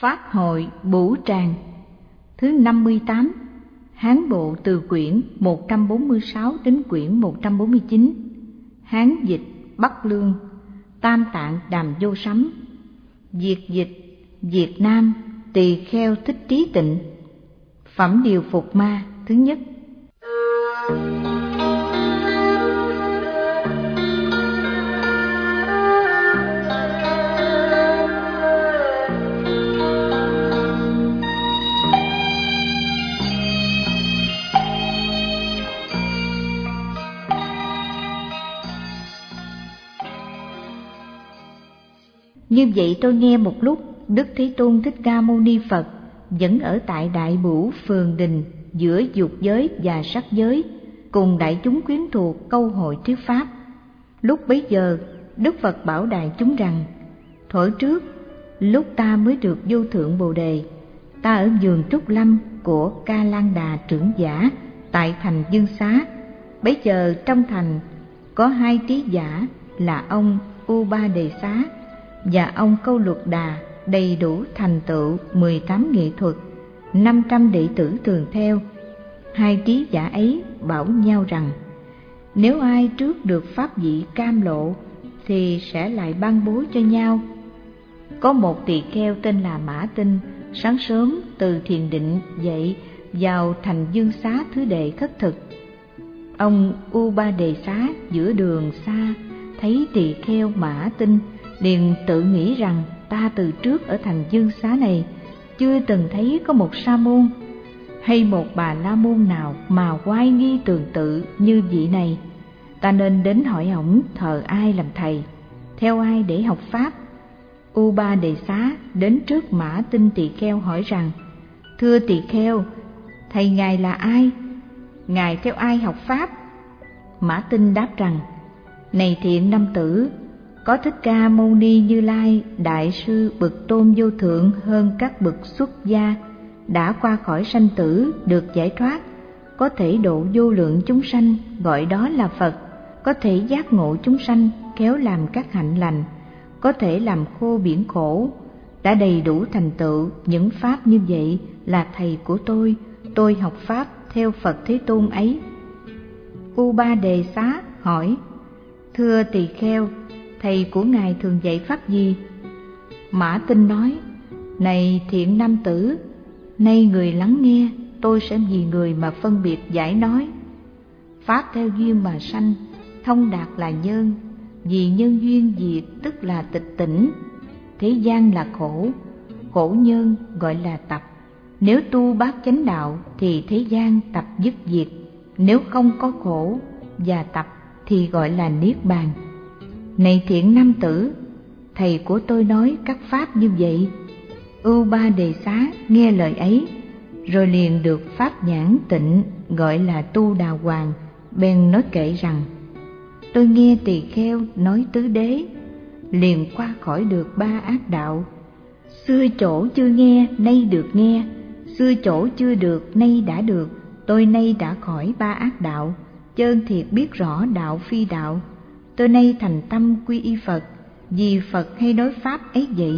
Pháp hội Bửu Tràng. Thứ 58. Hán bộ từ quyển 146 đến quyển 149. Hán dịch Bắc Lương. Tam Tạng Đàm Vô Sấm. Việt dịch Việt Nam Tỳ Kheo Thích Trí Tịnh. Phẩm Điều Phục Ma thứ nhất. Như vậy tôi nghe một lúc, Đức Thế Tôn Thích Ca Mâu Ni Phật vẫn ở tại Đại Bửu Phường Đình giữa dục giới và sắc giới, cùng đại chúng quyến thuộc câu hội thuyết pháp. Lúc bấy giờ, Đức Phật bảo đại chúng rằng: thuở trước, lúc ta mới được vô thượng Bồ Đề, ta ở vườn Trúc Lâm của Ca Lan Đà trưởng giả tại thành Dương Xá. Bấy giờ trong thành có hai trí giả là ông U-ba Đề Xá và ông Câu Luật Đà, đầy đủ thành tựu 18 nghệ thuật, 500 đệ tử thường theo. Hai trí giả ấy bảo nhau rằng: nếu ai trước được pháp vị cam lộ thì sẽ lại ban bố cho nhau. Có một tỳ kheo tên là Mã Tinh, sáng sớm từ thiền định dậy vào thành Dương Xá thứ đệ khất thực. Ông U-ba Đề Xá giữa đường xa thấy tỳ kheo Mã Tinh, liền tự nghĩ rằng: ta từ trước ở thành Dương Xá này chưa từng thấy có một sa môn hay một bà la môn nào mà oai nghi tường tự như vị này. Ta nên đến hỏi ổng thờ ai làm thầy, theo ai để học pháp. U-ba Đề Xá đến trước Mã Tinh tỳ kheo hỏi rằng: thưa tỳ kheo, thầy ngài là ai? Ngài theo ai học pháp? Mã Tinh đáp rằng: này thiện nam tử, có Thích Ca Mâu Ni Như Lai đại sư bậc tôn vô thượng hơn các bậc xuất gia, đã qua khỏi sanh tử được giải thoát, có thể độ vô lượng chúng sanh, gọi đó là Phật, có thể giác ngộ chúng sanh, khéo làm các hạnh lành, có thể làm khô biển khổ, đã đầy đủ thành tựu những pháp như vậy là thầy của tôi học pháp theo Phật Thế Tôn ấy. U-ba Đề Xá hỏi: thưa tỳ kheo, thầy của ngài thường dạy pháp gì? Mã Tinh nói: này thiện nam tử, nay người lắng nghe, tôi sẽ vì người mà phân biệt giải nói. Pháp theo duyên mà sanh, thông đạt là nhân, vì nhân duyên diệt tức là tịch tỉnh. Thế gian là khổ, khổ nhân gọi là tập. Nếu tu bát chánh đạo thì thế gian tập dứt diệt, nếu không có khổ và tập thì gọi là niết bàn. Này thiện nam tử, thầy của tôi nói các pháp như vậy. U-ba Đề Xá nghe lời ấy, rồi liền được pháp nhãn tịnh, gọi là tu đà hoàng, bèn nói kệ rằng: tôi nghe tỳ kheo nói tứ đế, liền qua khỏi được ba ác đạo. Xưa chỗ chưa nghe, nay được nghe, xưa chỗ chưa được, nay đã được. Tôi nay đã khỏi ba ác đạo, chơn thiệt biết rõ đạo phi đạo. Tôi nay thành tâm quy y Phật, vì Phật hay nói pháp ấy vậy.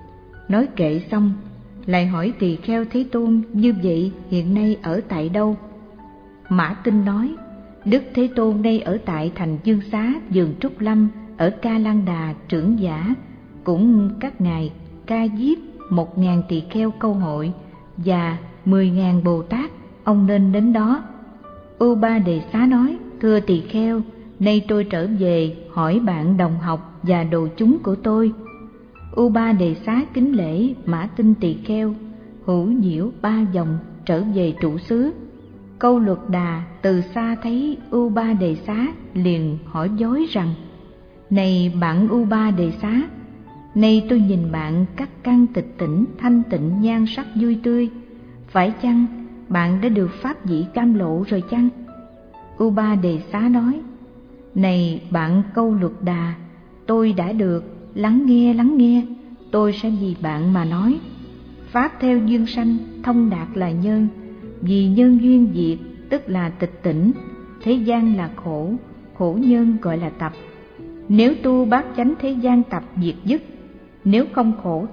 Nói kệ xong, lại hỏi tỳ kheo Thế Tôn như vậy hiện nay ở tại đâu? Mã Tinh nói: Đức Thế Tôn nay ở tại thành Dương Xá, vườn Trúc Lâm, ở Ca Lan Đà trưởng giả, cũng các ngài Ca Diếp 1000 tỳ kheo câu hội và 10.000 Bồ Tát, ông nên đến đó. U-ba Đề Xá nói: thưa tỳ kheo, nay tôi trở về hỏi bạn đồng học và đồ chúng của tôi. U-ba Đề Xá kính lễ Mã Tinh tỳ kheo, hữu nhiễu 3 vòng trở về trụ xứ. Câu Luật Đà từ xa thấy U-ba Đề Xá liền hỏi dối rằng: này bạn U-ba Đề Xá, nay tôi nhìn bạn các căn tịch tỉnh, thanh tịnh, nhan sắc vui tươi, phải chăng bạn đã được pháp vị cam lộ rồi chăng? U-ba Đề Xá nói: này bạn Câu Luật Đà, tôi đã được, lắng nghe, tôi sẽ vì bạn mà nói. Pháp theo duyên sanh, thông đạt là nhân, vì nhân duyên diệt tức là tịch tỉnh. Thế gian là khổ, khổ nhân gọi là tập. Nếu tu bát chánh thế gian tập diệt dứt, nếu không khổ tập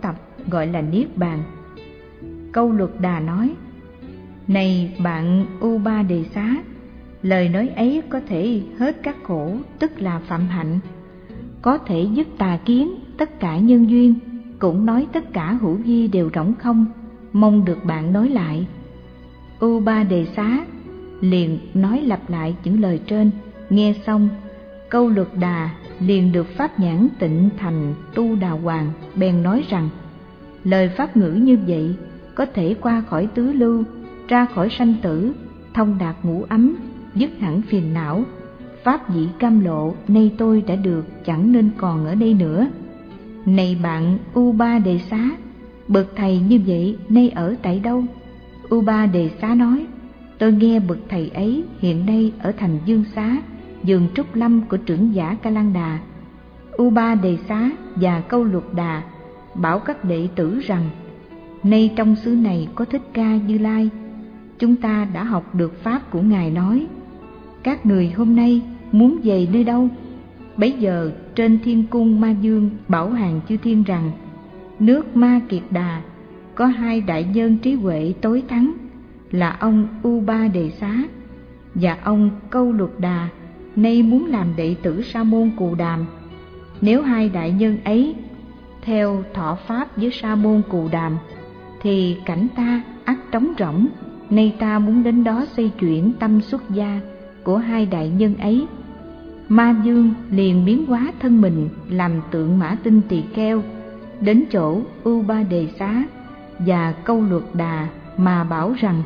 gọi là Niết Bàn. Câu Luật Đà nói: Này bạn Upa-đề-xá, lời nói ấy có thể hết các khổ, tức là phạm hạnh, có thể dứt tà kiến, tất cả nhân duyên, cũng nói tất cả hữu vi đều rỗng không, mong được bạn nói lại. Upa-đề-xá liền nói lặp lại những lời trên. Nghe xong, Câu Luật Đà liền được pháp nhãn tịnh thành Tu Đà Hoàng, bèn nói rằng: lời pháp ngữ như vậy có thể qua khỏi tứ lưu, ra khỏi sanh tử, thông đạt ngũ ấm, dứt hẳn phiền não. Pháp dĩ cam lộ, nay tôi đã được, chẳng nên còn ở đây nữa. Này bạn Upa-đề-xá, bậc thầy như vậy nay ở tại đâu? Upa-đề-xá nói: tôi nghe bậc thầy ấy hiện nay ở thành Dương Xá, vườn Trúc Lâm của trưởng giả Ca Lan Đà. Upa-đề-xá và Câu Luật Đà bảo các đệ tử rằng: nay trong xứ này có Thích Ca Như Lai, chúng ta đã học được pháp của Ngài nói. Các người hôm nay muốn về nơi đâu? Bấy giờ trên thiên cung Ma Dương bảo hàng chư thiên rằng: nước Ma Kiệt Đà có hai đại nhân trí huệ tối thắng, là ông Upa-đề-xá và ông Câu Luật Đà, nay muốn làm đệ tử Sa môn Cù Đàm. Nếu hai đại nhân ấy theo thọ pháp với Sa môn Cù Đàm thì cảnh ta ắt trống rỗng. Nay ta muốn đến đó xây chuyển tâm xuất gia của hai đại nhân ấy. Ma Dương liền biến hóa thân mình làm tượng mã tinh tỳ kheo, đến chỗ Upa-đề-xá và Câu Luật Đà mà bảo rằng: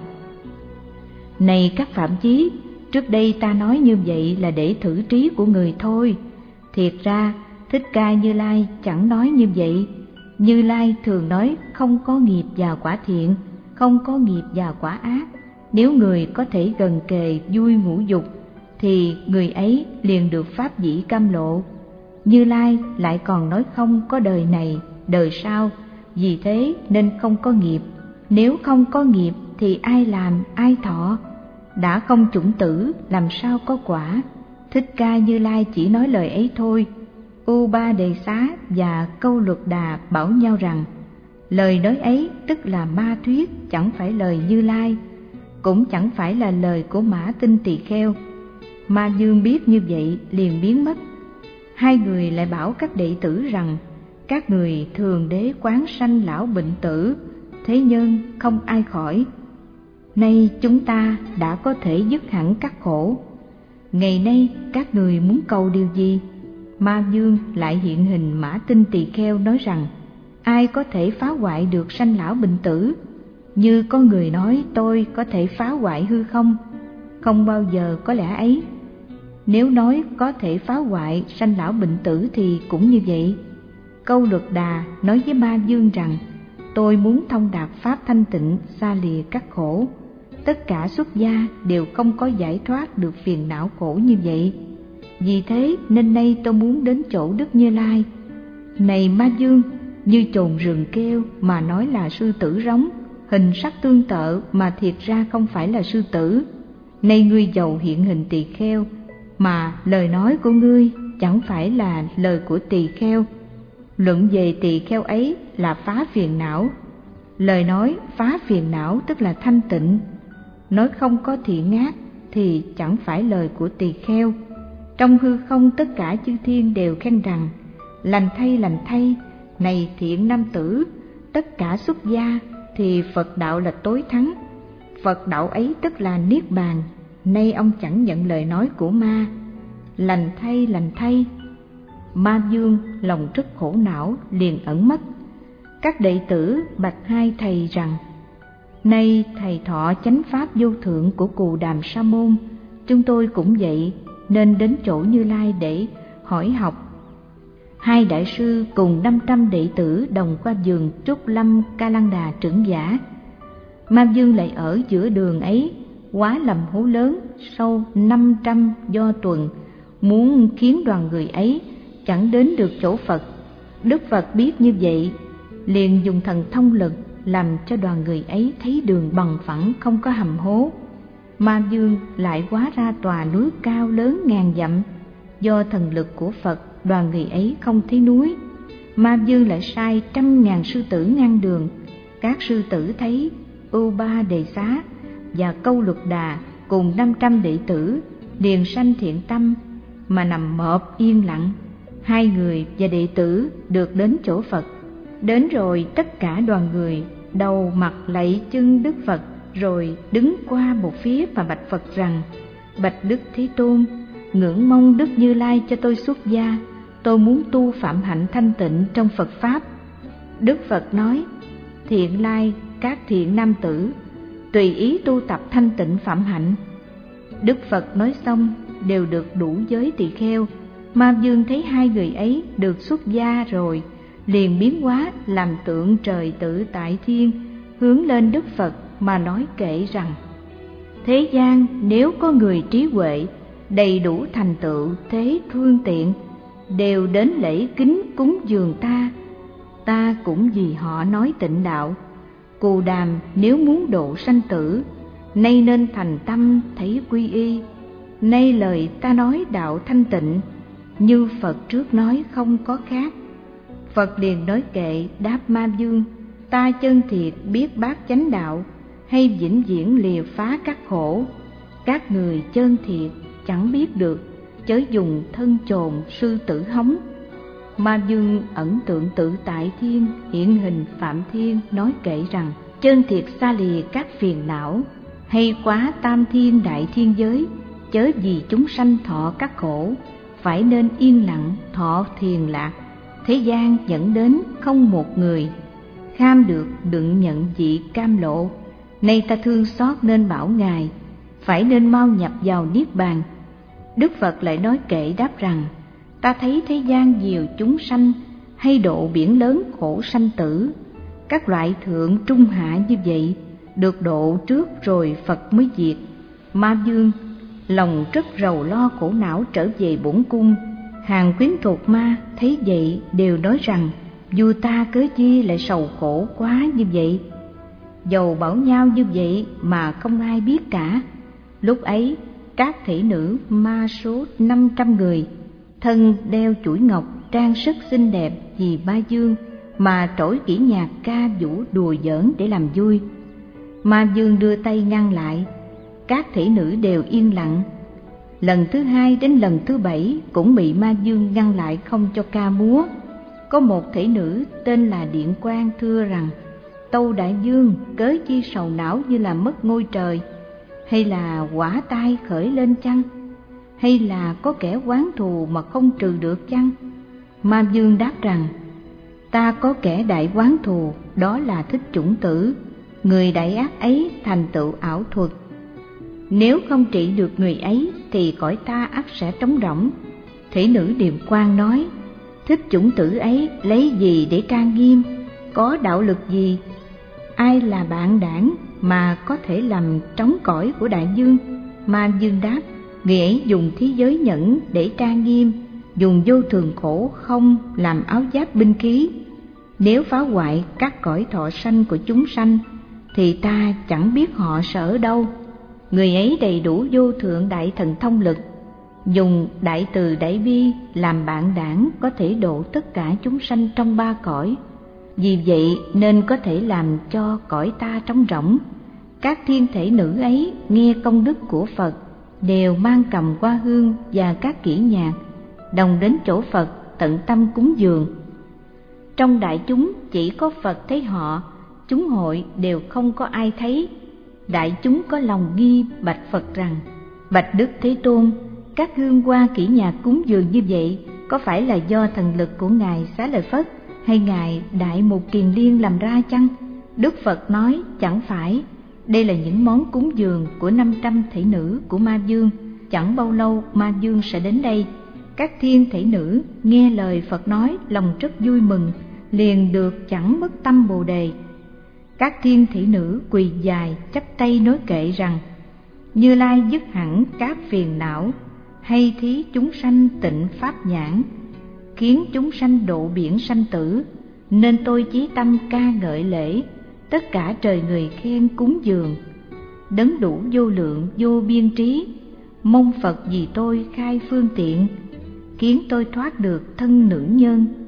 này các phạm chí, trước đây ta nói như vậy là để thử trí của người thôi. Thiệt ra Thích Ca Như Lai chẳng nói như vậy. Như Lai thường nói không có nghiệp và quả thiện, không có nghiệp và quả ác. Nếu người có thể gần kề vui ngũ dục thì người ấy liền được pháp dĩ cam lộ. Như Lai lại còn nói không có đời này, đời sau, vì thế nên không có nghiệp. Nếu không có nghiệp thì ai làm, ai thọ? Đã không chủng tử, làm sao có quả? Thích Ca Như Lai chỉ nói lời ấy thôi. Upa-đề-xá và Câu Luật Đà bảo nhau rằng: lời nói ấy tức là ma thuyết, chẳng phải lời Như Lai, cũng chẳng phải là lời của Mã Tinh Tỳ Kheo. Ma Dương biết như vậy liền biến mất. Hai người lại bảo các đệ tử rằng: các người thường đế quán sanh lão bệnh tử, thế nhân không ai khỏi. Nay chúng ta đã có thể dứt hẳn các khổ. Ngày nay các người muốn cầu điều gì? Ma Dương lại hiện hình Mã Tinh Tỳ Kheo nói rằng: ai có thể phá hoại được sanh lão bệnh tử? Như có người nói tôi có thể phá hoại hư không? Không bao giờ có lẽ ấy. Nếu nói có thể phá hoại sanh lão bệnh tử thì cũng như vậy. Câu Luật Đà nói với Ma Dương rằng: tôi muốn thông đạt pháp thanh tịnh, xa lìa các khổ. Tất cả xuất gia đều không có giải thoát được phiền não khổ như vậy. Vì thế nên nay tôi muốn đến chỗ Đức Như Lai. Này Ma Dương, như chồn rừng kêu mà nói là sư tử rống, hình sắc tương tự mà thiệt ra không phải là sư tử. Nay ngươi giàu hiện hình tỳ kheo, mà lời nói của ngươi chẳng phải là lời của tỳ kheo. Luận về tỳ kheo ấy là phá phiền não. Lời nói phá phiền não tức là thanh tịnh. Nói không có thiện ác thì chẳng phải lời của tỳ kheo. Trong hư không tất cả chư thiên đều khen rằng: lành thay, này thiện nam tử, tất cả xuất gia thì Phật đạo là tối thắng. Phật đạo ấy tức là Niết Bàn. Nay ông chẳng nhận lời nói của ma. Lành thay. Ma Dương lòng rất khổ não, liền ẩn mất. Các đệ tử bạch hai thầy rằng: nay thầy thọ chánh pháp vô thượng của Cù Đàm Sa môn, chúng tôi cũng vậy, nên đến chỗ Như Lai để hỏi học. Hai đại sư cùng 500 đệ tử đồng qua vườn Trúc Lâm Ca Lan Đà trưởng giả. Ma Dương lại ở giữa đường ấy, quá lầm hố lớn sâu 500 do tuần, muốn khiến đoàn người ấy chẳng đến được chỗ Phật. Đức Phật biết như vậy, liền dùng thần thông lực làm cho đoàn người ấy thấy đường bằng phẳng, không có hầm hố. Ma Dương lại hóa ra tòa núi cao lớn ngàn dặm. Do thần lực của Phật, đoàn người ấy không thấy núi. Ma Vương lại sai 100.000 sư tử ngăn đường. Các sư tử thấy Upa Đề Xá và Câu Luật Đà cùng 500 đệ tử liền sanh thiện tâm mà nằm mọp yên lặng. 2 người và đệ tử được đến chỗ Phật. Đến rồi tất cả đoàn người đầu mặt lạy chân Đức Phật, rồi đứng qua một phía và bạch Phật rằng: Bạch Đức Thế Tôn, ngưỡng mong Đức Như Lai cho tôi xuất gia. Tôi muốn tu phạm hạnh thanh tịnh trong Phật Pháp. Đức Phật nói: Thiện lai các thiện nam tử, tùy ý tu tập thanh tịnh phạm hạnh. Đức Phật nói xong đều được đủ giới tỳ kheo. Ma Vương thấy 2 người ấy được xuất gia rồi, liền biến hóa làm tượng trời tự tại thiên, hướng lên Đức Phật mà nói kệ rằng: Thế gian nếu có người trí huệ, đầy đủ thành tựu thế phương tiện, đều đến lễ kính cúng dường ta cũng vì họ nói tịnh đạo. Cù Đàm nếu muốn độ sanh tử, nay nên thành tâm thấy quy y. Nay lời ta nói đạo thanh tịnh, như Phật trước nói không có khác. Phật liền nói kệ đáp Ma Vương: Ta chân thiệt biết bát chánh đạo, hay vĩnh viễn lìa phá các khổ. Các người chân thiệt chẳng biết được, chớ dùng thân chồn sư tử hống. Ma Vương ẩn tượng tự tại thiên, hiện hình phạm thiên, nói kệ rằng: Chân thiệt xa lìa các phiền não, hay quá tam thiên đại thiên giới, chớ vì chúng sanh thọ các khổ, phải nên yên lặng thọ thiền lạc. Thế gian dẫn đến không một người, kham được đựng nhận vị cam lộ. Nay ta thương xót nên bảo Ngài, phải nên mau nhập vào Niết Bàn. Đức Phật lại nói kệ đáp rằng: Ta thấy thế gian nhiều chúng sanh, hay độ biển lớn khổ sanh tử. Các loại thượng trung hạ như vậy, được độ trước rồi Phật mới diệt. Ma Vương lòng rất rầu lo khổ não trở về bổn cung. Hàng quyến thuộc ma thấy vậy đều nói rằng: Vua ta cớ chi lại sầu khổ quá như vậy? Dầu bảo nhau như vậy mà không ai biết cả. Lúc ấy các thị nữ ma số 500 người, thân đeo chuỗi ngọc, trang sức xinh đẹp vì Ma Vương, mà trỗi kỹ nhạc ca vũ đùa giỡn để làm vui. Ma Vương đưa tay ngăn lại, các thị nữ đều yên lặng. Lần thứ 2 đến lần thứ 7 cũng bị Ma Vương ngăn lại không cho ca múa. Có một thị nữ tên là Điện Quang thưa rằng: Tâu đại vương, cớ chi sầu não như là mất ngôi trời? Hay là quả tai khởi lên chăng? Hay là có kẻ oán thù mà không trừ được chăng? Ma Vương đáp rằng: Ta có kẻ đại oán thù, đó là Thích Chủng Tử. Người đại ác ấy thành tựu ảo thuật. Nếu không trị được người ấy thì cõi ta ắt sẽ trống rỗng. Thị nữ Điềm Quang nói: Thích Chủng Tử ấy lấy gì để trang nghiêm? Có đạo lực gì? Ai là bạn đảng mà có thể làm trống cõi của đại vương? Ma Vương đáp: Người ấy dùng thí giới nhẫn để trang nghiêm, dùng vô thường khổ không làm áo giáp binh khí. Nếu phá hoại các cõi thọ sanh của chúng sanh, thì ta chẳng biết họ sẽ ở đâu. Người ấy đầy đủ vô thượng đại thần thông lực, dùng đại từ đại bi làm bạn đảng, có thể độ tất cả chúng sanh trong 3 cõi. Vì vậy nên có thể làm cho cõi ta trống rỗng. Các thiên thể nữ ấy nghe công đức của Phật, đều mang cầm hoa hương và các kỹ nhạc, đồng đến chỗ Phật tận tâm cúng dường. Trong đại chúng chỉ có Phật thấy họ, chúng hội đều không có ai thấy. Đại chúng có lòng nghi bạch Phật rằng: Bạch Đức Thế Tôn, các hương hoa kỹ nhạc cúng dường như vậy có phải là do thần lực của Ngài Xá Lợi Phất hay Ngài Đại Mục Kiền Liên làm ra chăng? Đức Phật nói: Chẳng phải, đây là những món cúng dường của 500 thể nữ của Ma Vương. Chẳng bao lâu Ma Vương sẽ đến đây. Các thiên thể nữ nghe lời Phật nói, lòng rất vui mừng, liền được chẳng mất tâm Bồ Đề. Các thiên thể nữ quỳ dài chắp tay nói kệ rằng: Như Lai dứt hẳn các phiền não, hay thí chúng sanh tịnh pháp nhãn, khiến chúng sanh độ biển sanh tử, nên tôi chí tâm ca ngợi lễ, tất cả trời người khen cúng dường. Đấng đủ vô lượng vô biên trí, mong Phật vì tôi khai phương tiện, khiến tôi thoát được thân nữ nhân.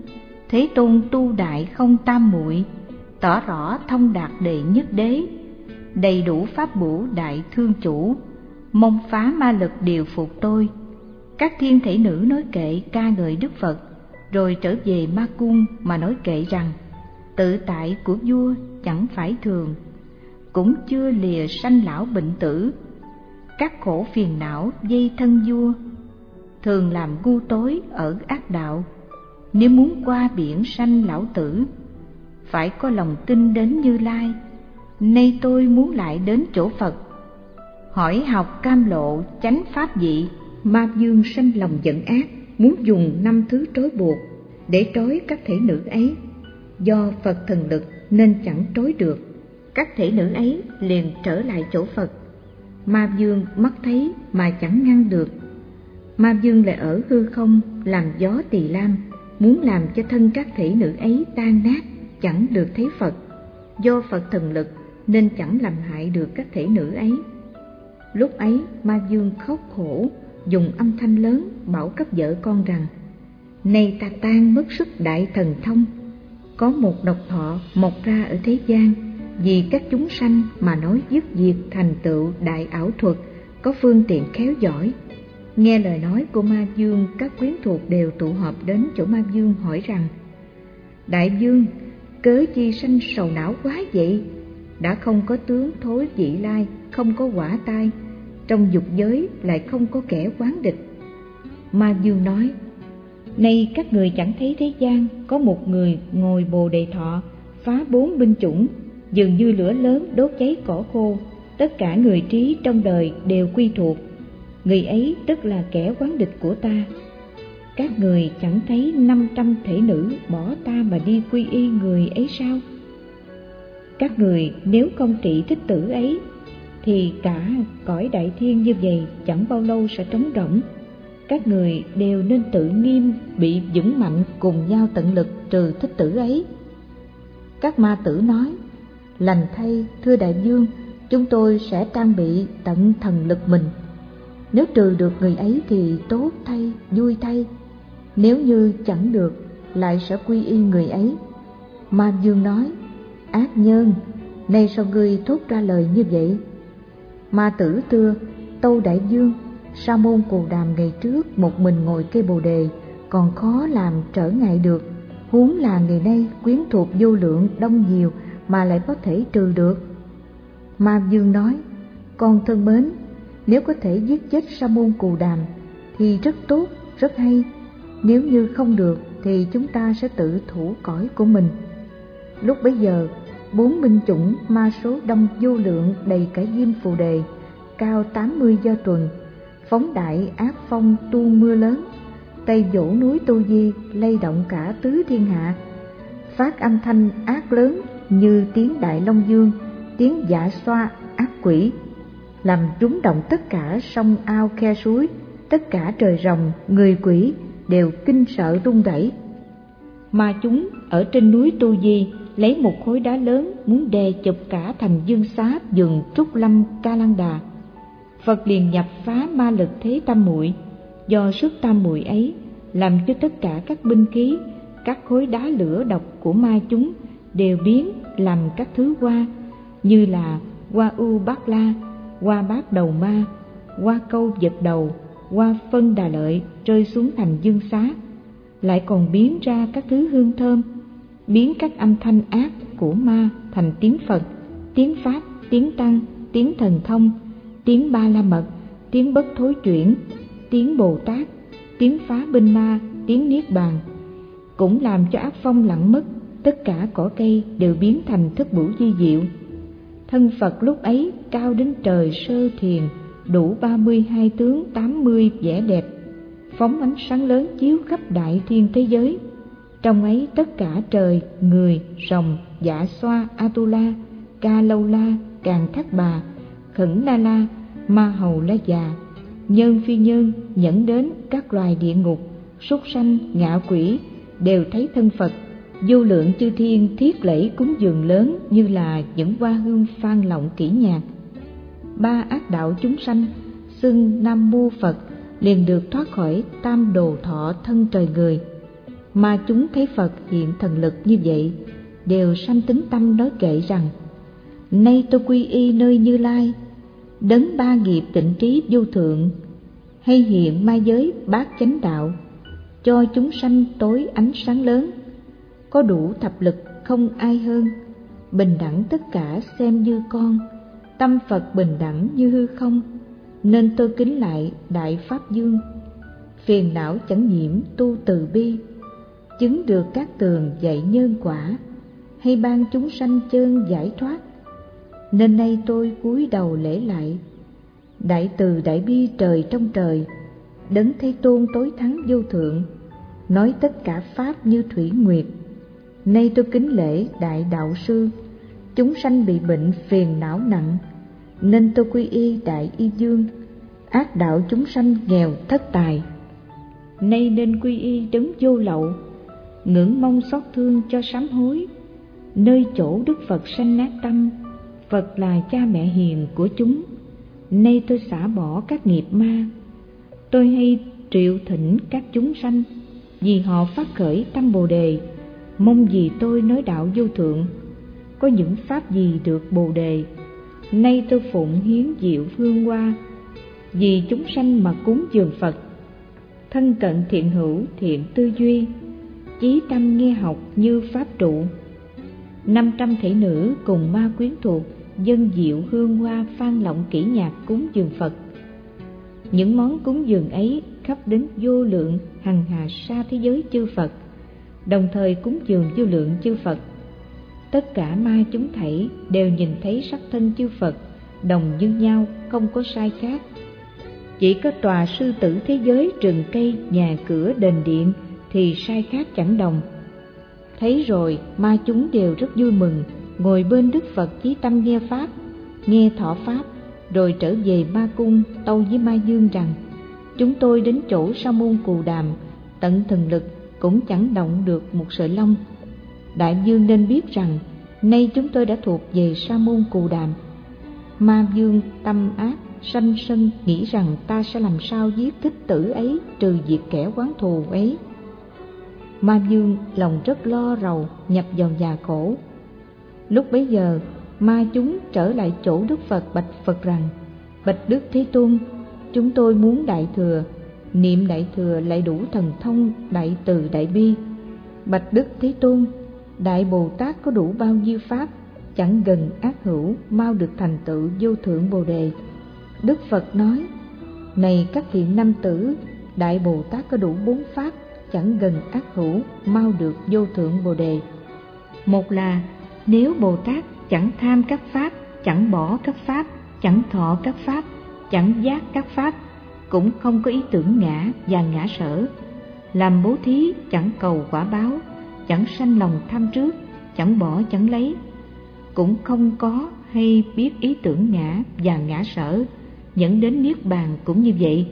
Thế Tôn tu đại không tam muội, tỏ rõ thông đạt đệ nhất đế, đầy đủ pháp bổ đại thương chủ, mong phá ma lực điều phục tôi. Các thiên thể nữ nói kệ ca ngợi Đức Phật, rồi trở về ma cung mà nói kệ rằng tự tại của vua chẳng phải thường, cũng chưa lìa sanh lão bệnh tử. Các khổ phiền não dây thân vua, thường làm ngu tối ở ác đạo. Nếu muốn qua biển sanh lão tử, phải có lòng tin đến Như Lai. Nay tôi muốn lại đến chỗ Phật, hỏi học cam lộ chánh pháp vị. Ma vương sanh lòng giận ác, muốn dùng 5 thứ trói buộc để trói các thể nữ ấy. Do Phật thần lực nên chẳng trói được. Các thể nữ ấy liền trở lại chỗ Phật. Ma vương mắt thấy mà chẳng ngăn được. Ma vương lại ở hư không làm gió tỳ lam, muốn làm cho thân các thể nữ ấy tan nát, chẳng được thấy Phật. Do Phật thần lực nên chẳng làm hại được các thể nữ ấy. Lúc ấy ma vương khóc khổ, dùng âm thanh lớn bảo các vợ con rằng: Này ta tan mất sức đại thần thông, có một độc thọ mọc ra ở thế gian, vì các chúng sanh mà nói dứt diệt thành tựu đại ảo thuật, có phương tiện khéo giỏi. Nghe lời nói của ma vương, các quyến thuộc đều tụ họp đến chỗ ma vương hỏi rằng: Đại vương, cớ chi sanh sầu não quá vậy? Đã không có tướng thối vị lai, không có quả tai, trong dục giới lại không có kẻ quán địch. Ma vương nói: Nay các người chẳng thấy thế gian có một người ngồi bồ đề thọ, phá 4 binh chủng, dường như lửa lớn đốt cháy cỏ khô, tất cả người trí trong đời đều quy thuộc. Người ấy tức là kẻ quán địch của ta. Các người chẳng thấy 500 thể nữ bỏ ta mà đi quy y người ấy sao? Các người nếu không trị thích tử ấy, thì cả cõi đại thiên như vậy chẳng bao lâu sẽ trống rỗng. Các người đều nên tự nghiêm bị vững mạnh, cùng nhau tận lực trừ thích tử ấy. Các ma tử nói: Lành thay, thưa đại vương, chúng tôi sẽ trang bị tận thần lực mình. Nếu trừ được người ấy thì tốt thay, vui thay. Nếu như chẳng được, lại sẽ quy y người ấy. Ma vương nói: Ác nhân, nay sao ngươi thốt ra lời như vậy? Ma tử thưa: Tâu đại vương, Sa môn Cù Đàm ngày trước một mình ngồi cây bồ đề còn khó làm trở ngại được, huống là ngày nay quyến thuộc vô lượng đông nhiều mà lại có thể trừ được. Ma vương nói: Con thân mến, nếu có thể giết chết Sa môn Cù Đàm thì rất tốt, rất hay. Nếu như không được thì chúng ta sẽ tự thủ cõi của mình. Lúc bấy giờ 4 binh chủng ma số đông vô lượng đầy cả diêm phù đề, cao 80 do tuần, phóng đại ác phong tuôn mưa lớn, tay vỗ núi Tu Di lay động cả tứ thiên hạ, phát âm thanh ác lớn như tiếng đại long dương, tiếng dạ xoa ác quỷ, làm rúng động tất cả sông ao khe suối, tất cả trời rồng người quỷ đều kinh sợ run rẩy. Mà chúng ở trên núi Tu Di lấy một khối đá lớn muốn đè chụp cả thành Dương Xá vườn Trúc Lâm Ca Lăng Đà. Phật liền nhập phá ma lực thế tam muội, do sức tam muội ấy làm cho tất cả các binh khí, các khối đá lửa độc của ma chúng đều biến làm các thứ hoa, như là hoa u bát la, hoa bát đầu ma, hoa câu vật đầu, hoa phân đà lợi rơi xuống thành Dương Xá, lại còn biến ra các thứ hương thơm, biến các âm thanh ác của ma thành tiếng Phật, tiếng Pháp, tiếng Tăng, tiếng Thần Thông, tiếng Ba La Mật, tiếng Bất Thối Chuyển, tiếng Bồ Tát, tiếng phá binh ma, tiếng Niết Bàn. Cũng làm cho ác phong lặng mất, tất cả cỏ cây đều biến thành thức bửu di diệu. Thân Phật lúc ấy cao đến trời sơ thiền, đủ 32 tướng 80 vẻ đẹp, phóng ánh sáng lớn chiếu khắp đại thiên thế giới. Trong ấy tất cả trời, người, rồng, dạ xoa, Atula, Ca Lâu La, Càn Thác Bà, Khẩn La La, Ma Hầu La Già, nhân phi nhân, nhẫn đến các loài địa ngục, súc sanh, ngạ quỷ đều thấy thân Phật. Vô lượng chư thiên thiết lễ cúng dường lớn như là những hoa hương phan lộng kỹ nhạc. 3 ác đạo chúng sanh xưng Nam Mô Phật liền được thoát khỏi tam đồ thọ thân trời người. Mà chúng thấy Phật hiện thần lực như vậy, đều sanh tín tâm nói kệ rằng: nay tôi quy y nơi Như Lai, đấng ba nghiệp tịnh trí vô thượng, hay hiện ma giới bát chánh đạo, cho chúng sanh tối ánh sáng lớn, có đủ thập lực không ai hơn, bình đẳng tất cả xem như con, tâm Phật bình đẳng như hư không, nên tôi kính lại Đại Pháp Dương. Phiền não chẳng nhiễm tu từ bi, chứng được các tường dạy nhân quả, hay ban chúng sanh chơn giải thoát. Nên nay tôi cúi đầu lễ lại Đại từ đại bi trời trong trời, đấng Thế Tôn tối thắng vô thượng, nói tất cả pháp như thủy nguyệt. Nay tôi kính lễ Đại Đạo Sư, chúng sanh bị bệnh phiền não nặng, nên tôi quy y Đại Y Dương, ác đạo chúng sanh nghèo thất tài. Nay nên quy y đấng vô lậu, ngưỡng mong xót thương cho sám hối, nơi chỗ Đức Phật sanh nát tâm, Phật là cha mẹ hiền của chúng. Nay tôi xả bỏ các nghiệp ma, tôi hay triệu thỉnh các chúng sanh, vì họ phát khởi tâm Bồ Đề, mong gì tôi nói đạo vô thượng, có những pháp gì được Bồ Đề. Nay tôi phụng hiến diệu hương hoa, vì chúng sanh mà cúng dường Phật, thân cận thiện hữu thiện tư duy, chí tâm nghe học như pháp trụ. 500 thể nữ cùng ma quyến thuộc, dân diệu hương hoa phan lộng kỹ nhạc cúng dường Phật. Những món cúng dường ấy khắp đến vô lượng hằng hà sa thế giới chư Phật, đồng thời cúng dường vô lượng chư Phật. Tất cả ma chúng thảy đều nhìn thấy sắc thân chư Phật đồng như nhau, không có sai khác. Chỉ có tòa sư tử thế giới, rừng cây, nhà cửa, đền điện thì sai khác chẳng đồng. Thấy rồi ma chúng đều rất vui mừng, ngồi bên Đức Phật chí tâm nghe pháp, nghe thọ pháp, rồi trở về ma cung tâu với Ma Dương rằng: chúng tôi đến chỗ Sa môn Cù Đàm, tận thần lực cũng chẳng động được một sợi lông. Đại Dương nên biết rằng nay chúng tôi đã thuộc về Sa môn Cù Đàm. Ma Dương tâm ác sanh sân, nghĩ rằng ta sẽ làm sao giết thích tử ấy, trừ diệt kẻ oán thù ấy. Ma Dương lòng rất lo rầu, nhập vào nhà khổ. Lúc bấy giờ ma chúng trở lại chỗ Đức Phật bạch Phật rằng: bạch Đức Thế Tôn, chúng tôi muốn đại thừa, niệm đại thừa lại đủ thần thông đại từ đại bi. Bạch Đức Thế Tôn, Đại Bồ Tát có đủ bao nhiêu pháp, chẳng gần ác hữu, mau được thành tựu vô thượng Bồ Đề. Đức Phật nói: này các thiện nam tử, Đại Bồ Tát có đủ 4 pháp, chẳng gần ác hữu, mau được vô thượng Bồ Đề. Một là nếu Bồ Tát chẳng tham các pháp, chẳng bỏ các pháp, chẳng thọ các pháp, chẳng giác các pháp, cũng không có ý tưởng ngã và ngã sở, làm bố thí chẳng cầu quả báo, chẳng sanh lòng tham trước, chẳng bỏ chẳng lấy, cũng không có hay biết ý tưởng ngã và ngã sở, dẫn đến niết bàn cũng như vậy.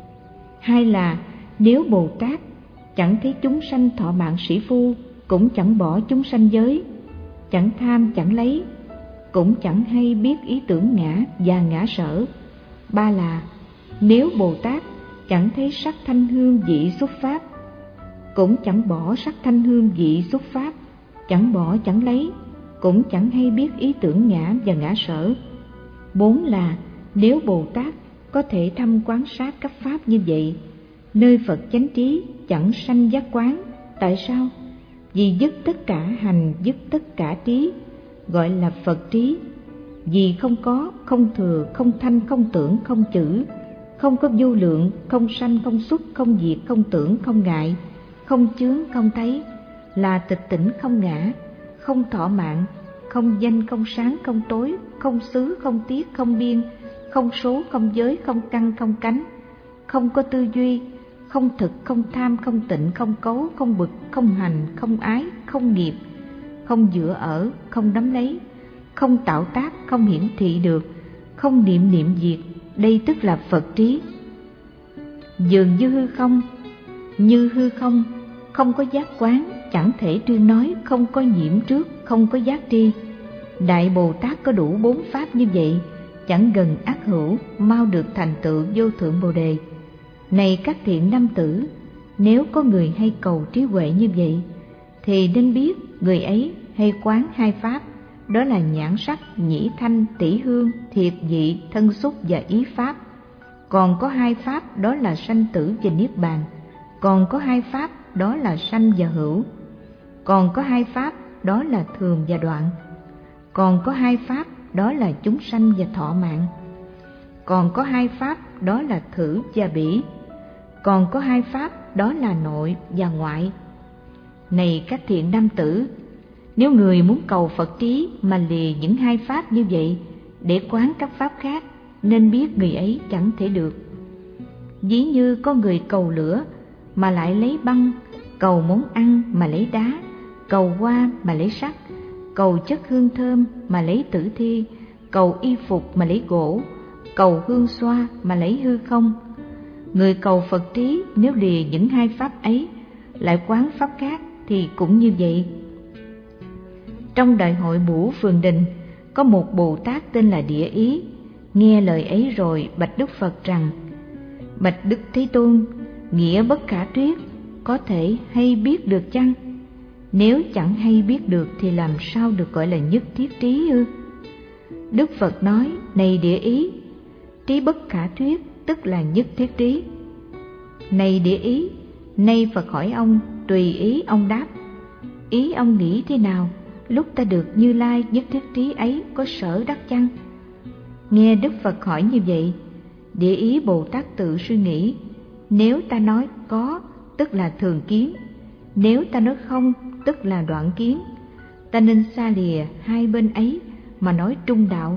Hai là nếu Bồ Tát chẳng thấy chúng sanh thọ mạng sĩ phu, cũng chẳng bỏ chúng sanh giới, chẳng tham chẳng lấy, cũng chẳng hay biết ý tưởng ngã và ngã sở. Ba là nếu Bồ Tát chẳng thấy sắc thanh hương vị xuất pháp, cũng chẳng bỏ sắc thanh hương vị xuất pháp, chẳng bỏ chẳng lấy, cũng chẳng hay biết ý tưởng ngã và ngã sở. Bốn là nếu Bồ Tát có thể thăm quán sát các pháp như vậy, nơi Phật chánh trí chẳng sanh giác quán. Tại sao? Vì dứt tất cả hành, dứt tất cả trí, gọi là Phật trí. Vì không có, không thừa, không thanh, không tưởng, không chữ, không có vô lượng, không sanh, không xuất, không diệt, không tưởng, không ngại, không chướng, không thấy, là tịch tỉnh không ngã, không thọ mạng, không danh, không sáng, không tối, không xứ, không tiết, không biên, không số, không giới, không căn, không cánh, không có tư duy, không thực, không tham, không tịnh, không cấu, không bực, không hành, không ái, không nghiệp, không dựa ở, không đắm lấy, không tạo tác, không hiển thị được, không niệm niệm diệt. Đây tức là Phật trí. Dường như hư không, không có giác quán, chẳng thể tuyên nói, không có nhiễm trước, không có giác tri. Đại Bồ Tát có đủ 4 pháp như vậy, chẳng gần ác hữu, mau được thành tựu vô thượng Bồ Đề. Này các thiện nam tử, Nếu có người hay cầu trí huệ như vậy, thì nên biết người ấy hay quán hai pháp, đó là nhãn sắc, nhĩ thanh, tỷ hương, thiệt vị, thân xúc và ý pháp. Còn có hai pháp, đó là sanh tử và niết bàn. Còn có hai pháp, đó là sanh và hữu. Còn có hai pháp, đó là thường và đoạn. Còn có hai pháp, đó là chúng sanh và thọ mạng. Còn có hai pháp, đó là thử và bỉ. Còn có hai pháp, đó là nội và ngoại. Này các thiện nam tử, nếu người muốn cầu Phật trí mà lìa những hai pháp như vậy để quán các pháp khác, nên biết người ấy chẳng thể được. Ví như có người cầu lửa mà lại lấy băng, cầu món ăn mà lấy đá, cầu hoa mà lấy sắt, cầu chất hương thơm mà lấy tử thi, cầu y phục mà lấy gỗ, cầu hương xoa mà lấy hư không. Người cầu Phật trí nếu lìa những hai pháp ấy lại quán pháp khác thì cũng như vậy. Trong đại hội Bửu Phường Đình có một Bồ Tát tên là Địa Ý, nghe lời ấy rồi bạch Đức Phật rằng: Bạch Đức Thế Tôn, nghĩa bất khả thuyết, có thể hay biết được chăng? Nếu chẳng hay biết được thì làm sao được gọi là nhất thiết trí ư? Đức Phật nói: Này Địa Ý, trí bất khả thuyết tức là nhất thiết trí. Này Địa Ý, nay Phật hỏi ông, tùy ý ông đáp. Ý ông nghĩ thế nào? Lúc ta được Như Lai nhất thiết trí ấy có sở đắc chăng? Nghe Đức Phật hỏi như vậy, Địa Ý Bồ Tát tự suy nghĩ: nếu ta nói có, tức là thường kiến; nếu ta nói không, tức là đoạn kiến. Ta nên xa lìa hai bên ấy mà nói trung đạo.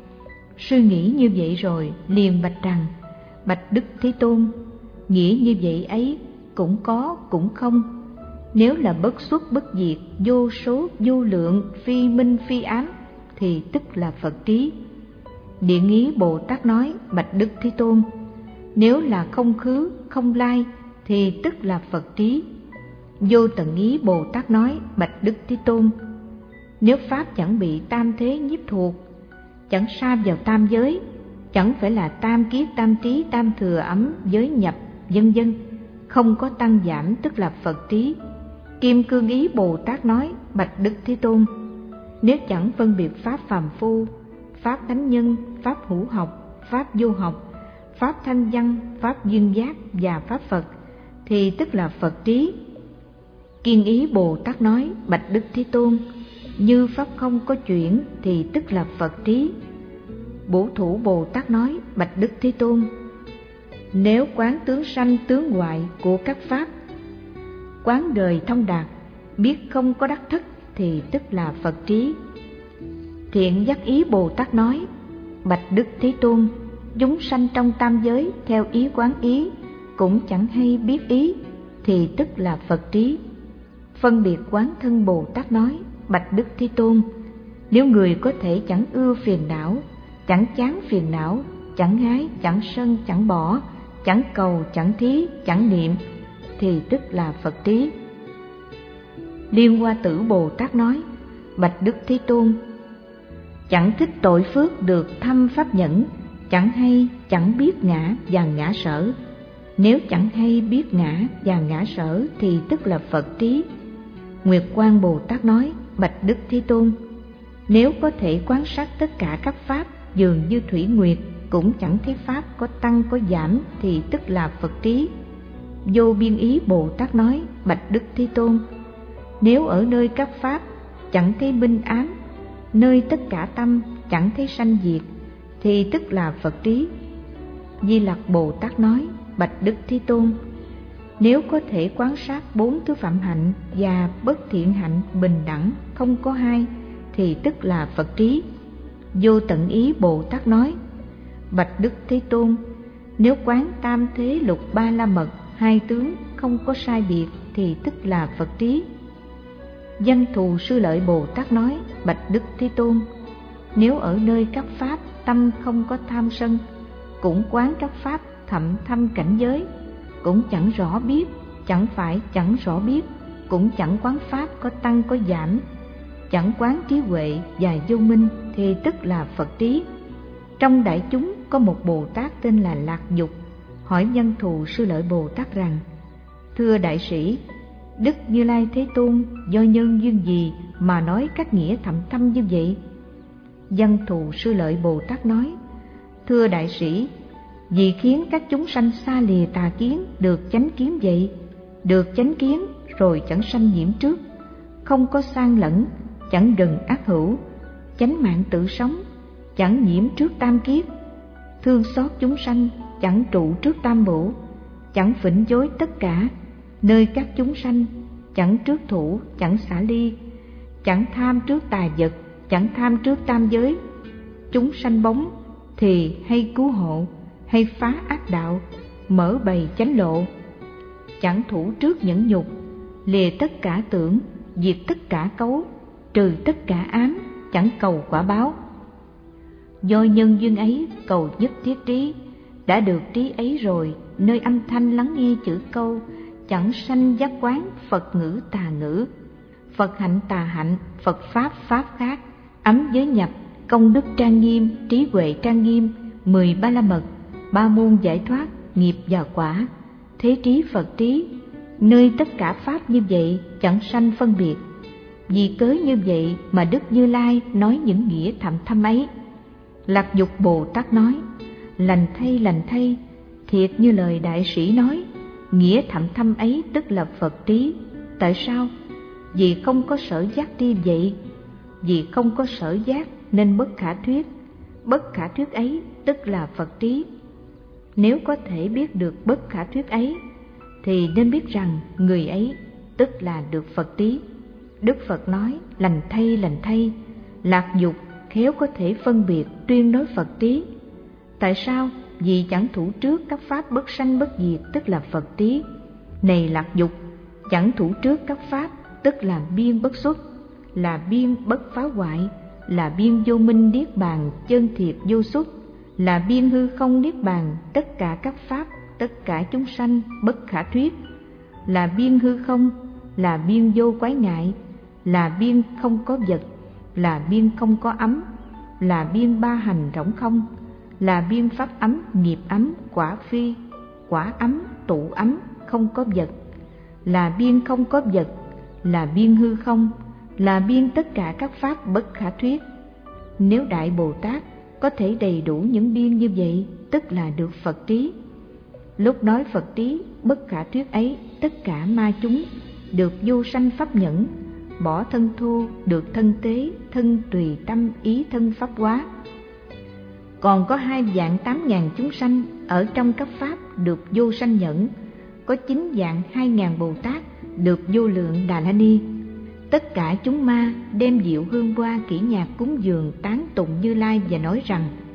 Suy nghĩ như vậy rồi liền bạch rằng: Bạch Đức Thế Tôn, nghĩa như vậy ấy cũng có cũng không. Nếu là bất xuất bất diệt, vô số vô lượng, phi minh phi ám, thì tức là Phật trí. Điện Ý Bồ Tát nói: Bạch Đức Thế Tôn, nếu là không khứ không lai, thì tức là Phật trí. Vô Tận Ý Bồ Tát nói: Bạch Đức Thế Tôn, nếu pháp chẳng bị tam thế nhiếp thuộc, chẳng sa vào tam giới, chẳng phải là tam kiết tam trí tam thừa ấm giới nhập vân vân, không có tăng giảm, tức là Phật trí. Kim Cương Ý Bồ Tát nói: Bạch Đức Thế Tôn, nếu chẳng phân biệt pháp phàm phu, pháp thánh nhân, pháp hữu học, pháp vô học, pháp thanh văn, pháp duyên giác và pháp Phật, thì tức là Phật trí. Kiên Ý Bồ Tát nói: Bạch Đức Thế Tôn, như pháp không có chuyển thì tức là Phật trí. Bổ Thủ Bồ Tát nói: Bạch Đức Thế Tôn, nếu quán tướng sanh tướng hoại của các pháp, quán đời thông đạt, biết không có đắc thức, thì tức là Phật trí. Thiện Giác Ý Bồ Tát nói: Bạch Đức Thế Tôn, chúng sanh trong tam giới theo ý quán ý, cũng chẳng hay biết ý, thì tức là Phật trí. Phân biệt quán thân Bồ Tát nói: Bạch Đức Thế Tôn, nếu người có thể chẳng ưa phiền não, chẳng chán phiền não, chẳng ái, chẳng sân, chẳng bỏ, chẳng cầu, chẳng thí, chẳng niệm, thì tức là Phật trí. Liên Hoa Tử Bồ Tát nói: Bạch Đức Thế Tôn, chẳng thích tội phước được thâm pháp nhẫn, chẳng hay, chẳng biết ngã và ngã sở. Nếu chẳng hay biết ngã và ngã sở thì tức là Phật trí. Nguyệt Quang Bồ Tát nói: Bạch Đức Thế Tôn, nếu có thể quan sát tất cả các pháp dường như thủy nguyệt, cũng chẳng thấy pháp có tăng có giảm, thì tức là Phật trí. Vô Biên Ý Bồ Tát nói: Bạch Đức Thế Tôn, nếu ở nơi các pháp chẳng thấy binh ám, nơi tất cả tâm chẳng thấy sanh diệt, thì tức là Phật trí. Di Lặc Bồ Tát nói: Bạch Đức Thế Tôn, nếu có thể quan sát bốn thứ phạm hạnh và bất thiện hạnh bình đẳng không có hai, thì tức là Phật trí. Vô Tận Ý Bồ Tát nói: Bạch Đức Thế Tôn, nếu quán tam thế lục ba la mật hai tướng không có sai biệt, thì tức là Phật trí. Văn Thù Sư Lợi Bồ Tát nói: Bạch Đức Thế Tôn, nếu ở nơi các pháp tâm không có tham sân, cũng quán các pháp thậm thâm cảnh giới, cũng chẳng rõ biết, chẳng phải chẳng rõ biết, cũng chẳng quán pháp có tăng có giảm, chẳng quán trí huệ và vô minh, thì tức là Phật trí. Trong đại chúng có một Bồ Tát tên là Lạc Dục, hỏi Văn Thù Sư Lợi Bồ Tát rằng: Thưa đại sĩ, Đức Như Lai Thế Tôn do nhân duyên gì mà nói các nghĩa thậm thâm như vậy? Văn Thù Sư Lợi Bồ Tát nói: Thưa đại sĩ, vì khiến các chúng sanh xa lìa tà kiến được chánh kiến vậy. Được chánh kiến rồi chẳng sanh nhiễm trước, không có sang lẫn, chẳng đừng ác hữu, chánh mạng tự sống, chẳng nhiễm trước tam kiếp, thương xót chúng sanh, chẳng trụ trước tam bổ, chẳng phỉnh dối tất cả, nơi các chúng sanh, chẳng trước thủ, chẳng xả ly, chẳng tham trước tài vật, chẳng tham trước tam giới. Chúng sanh bóng thì hay cứu hộ, hay phá ác đạo, mở bày chánh lộ, chẳng thủ trước nhẫn nhục, lìa tất cả tưởng, diệt tất cả cấu, trừ tất cả ám, chẳng cầu quả báo. Do nhân duyên ấy cầu nhất thiết trí, đã được trí ấy rồi, nơi âm thanh lắng nghe chữ câu, chẳng sanh giác quán Phật ngữ tà ngữ, Phật hạnh tà hạnh, Phật pháp pháp khác, ấm giới nhập, công đức trang nghiêm, trí huệ trang nghiêm, 13 la mật, 3 môn giải thoát, nghiệp và quả, thế trí Phật trí, nơi tất cả pháp như vậy chẳng sanh phân biệt. Vì cớ như vậy mà Đức Như Lai nói những nghĩa thậm thâm ấy. Lạc Dục Bồ Tát nói: lành thay, thiệt như lời đại sĩ nói, nghĩa thậm thâm ấy tức là Phật trí. Tại sao? Vì không có sở giác tri vậy. Vì không có sở giác nên bất khả thuyết. Bất khả thuyết ấy tức là Phật trí. Nếu có thể biết được bất khả thuyết ấy, thì nên biết rằng người ấy tức là được Phật trí. Đức Phật nói: lành thay, Lạc Dục khéo có thể phân biệt tuyên nói Phật trí. Tại sao? Vì chẳng thủ trước các pháp bất sanh bất diệt tức là Phật trí. Này Lạc Dục, chẳng thủ trước các pháp tức là biên bất xuất, là biên bất phá hoại, là biên vô minh niết bàn chân thiệt vô xuất, là biên hư không niết bàn tất cả các pháp, tất cả chúng sanh bất khả thuyết, là biên hư không, là biên vô quái ngại, là biên không có vật, là biên không có ấm, là biên ba hành rỗng không, là biên pháp ấm, nghiệp ấm, quả phi, quả ấm, tụ ấm, không có vật, là biên không có vật, là biên hư không, là biên tất cả các pháp bất khả thuyết. Nếu Đại Bồ Tát có thể đầy đủ những biên như vậy, tức là được Phật trí. Lúc nói Phật trí bất khả thuyết ấy, tất cả ma chúng được vô sanh pháp nhẫn, bỏ thân thô, được thân tế, thân tùy tâm ý thân pháp hóa. Còn có 2.800.000 chúng sanh ở trong các pháp được vô sanh nhẫn, có 9.200.000 Bồ Tát được vô lượng Đà La Ni. Tất cả chúng ma đem diệu hương hoa kỹ nhạc cúng dường tán tụng Như Lai và nói rằng: